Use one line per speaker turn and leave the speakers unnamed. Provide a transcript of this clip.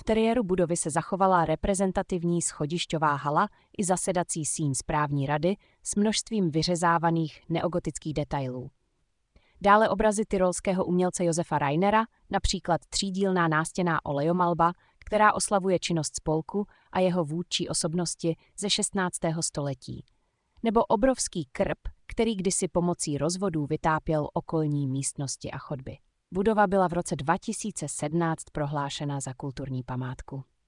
V teriéru budovy se zachovala reprezentativní schodišťová hala i zasedací síň správní rady s množstvím vyřezávaných neogotických detailů. Dále obrazy tyrolského umělce Josefa Rainera, například třídílná nástěnná olejomalba, která oslavuje činnost spolku a jeho vůdčí osobnosti ze 16. století. Nebo obrovský krb, který kdysi pomocí rozvodů vytápěl okolní místnosti a chodby. Budova byla v roce 2017 prohlášena za kulturní památku.